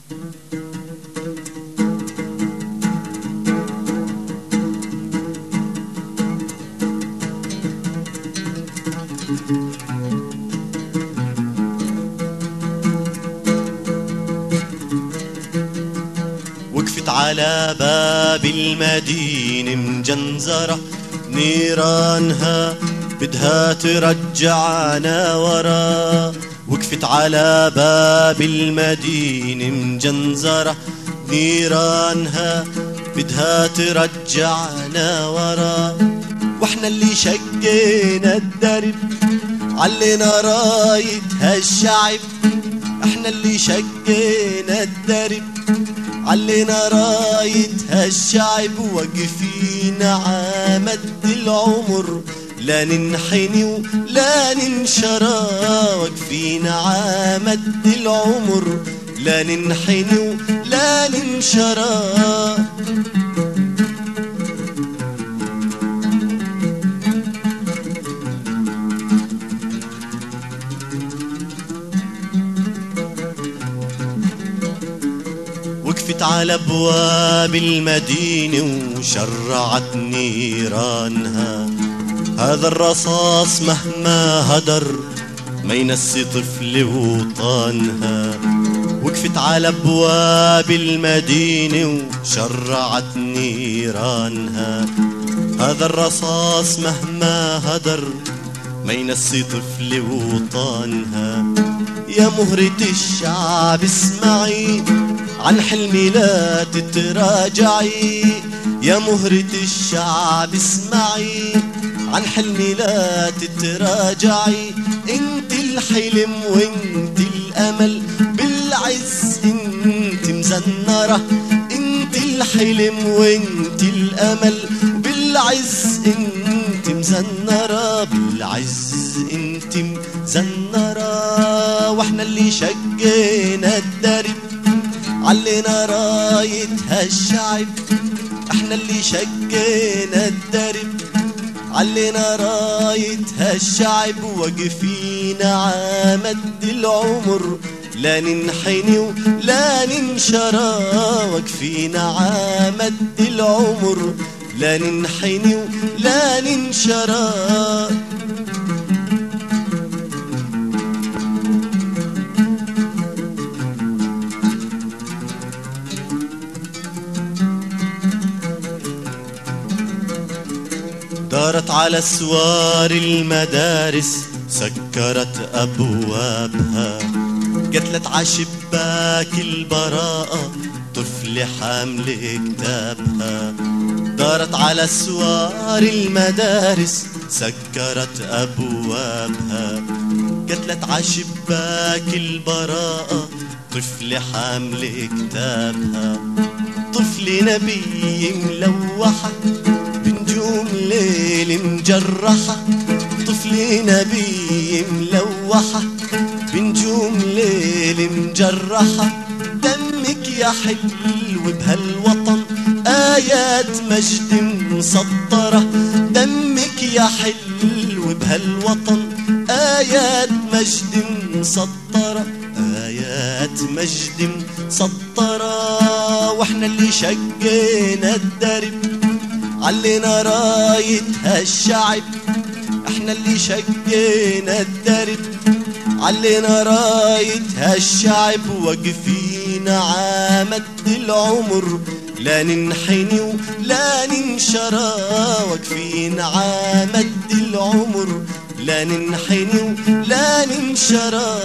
وقفت على باب المدينة مجنزرة، نيرانها بدها ترجعنا ورا. وقفت على باب المدينة مجنزرة، نيرانها بدها ترجعنا ورا. واحنا اللي شقينا الدرب علينا راية هالشعب، احنا اللي شقينا الدرب علينا راية هالشعب. واقفين عمد العمر لا ننحني ولا ننشرى، واقفين عمد العمر لا ننحني ولا ننشرى. وقفت على ابواب المدينة وشرعت نيرانها، هذا الرصاص مهما هدر ما ينسي طفل وطنها. وقفت على ابواب المدينة وشرعت نيرانها، هذا الرصاص مهما هدر ما ينسي طفل وطنها. يا مهرة الشعب اسمعي عن حلمي لا تتراجعي، يا مهرة الشعب اسمعي عن حلمي لا تتراجعي. انت الحلم وانت الامل بالعز انت مزنرة، انت الحلم وانت الامل بالعز انت مزنرة، بالعز انت مزنرة. واحنا اللي شقينا الدرب علينا راية هالشعب، احنا اللي شقينا الدرب علينا راية هالشعب. واقفين عمد العمر لا ننحني ولا ننشرى، واقفين عمد العمر لا ننحني ولا ننشرى. دارت على سوار المدارس سكرت أبوابها، قتلت عشباك البراءة طفل حامل كتابها. دارت على سوار المدارس سكرت أبوابها، قتلت عشباك البراءة طفل حامل كتابها. طفل نبي ملوحة بنجوم ليل مجرحة، طفل نبي ملوحة بنجوم ليل مجرحة. دمك يا حلو بهالوطن آيات مجد مسطرة، دمك يا حلو بهالوطن آيات مجد مسطرة، آيات مجد مسطرة. واحنا اللي شقينا الدرب علينا راية هالشعب، احنا اللي شقينا الدرب علينا راية هالشعب. واقفين عمد العمر لا ننحني ولا ننشرى، واقفين عمد العمر لا ننحني ولا ننشرى.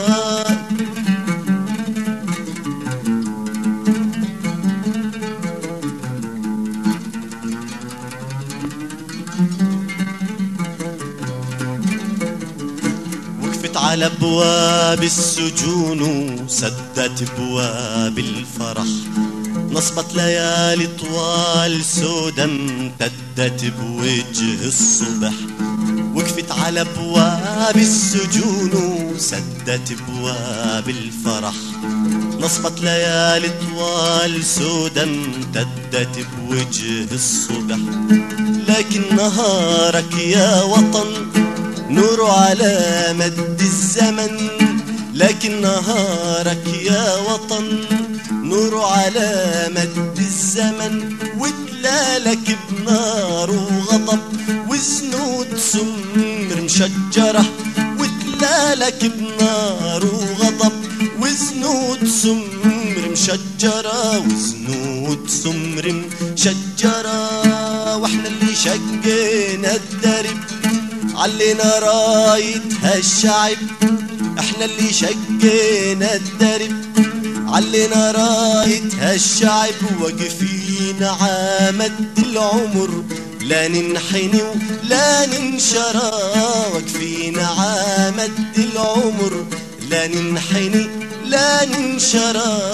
على ابواب السجون وسدت ابواب الفرح، نصبت ليالي طوال سودا امتدت بوجه الصبح. وقفت على ابواب السجون وسدت ابواب الفرح، نصبت ليالي طوال سودا امتدت بوجه الصبح. لكن نهارك يا وطن نور على مد الزمن، لكن نهارك يا وطن نور على مد الزمن، وتلالك بنار وغضب وزنود سمر مشجرة، وتلالك بنار وغضب وزنود سمر مشجرة، وزنود سمر مشجرة. واحنا اللي شقينا الدرب علينا رايتها الشعب، احنا اللي شقينا الدرب علينا رايتها الشعب، واقفين عامد العمر لا ننحني ولا ننشرى، واقفين عامد العمر لا ننحني لا ننشرى.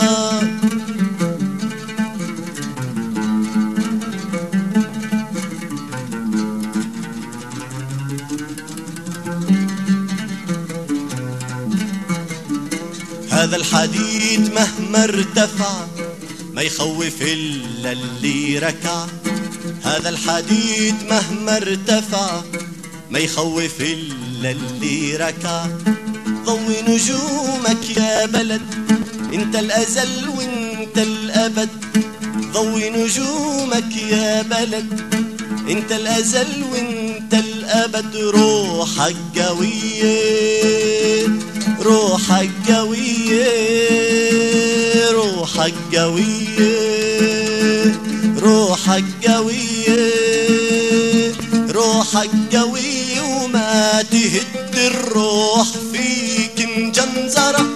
هذا الحديد مهما ارتفع ما يخوف إلا اللي ركع، هذا الحديد مهما ارتفع ما يخوف إلا اللي ركع. ضوي نجومك يا بلد انت الأزل وانت الأبد، ضوي نجومك يا بلد انت الأزل وانت الأبد. روحك قوية روحك قوية روحك قوية روحك قوية روحك قوية، وما تهد الروح فيك مجنزرة،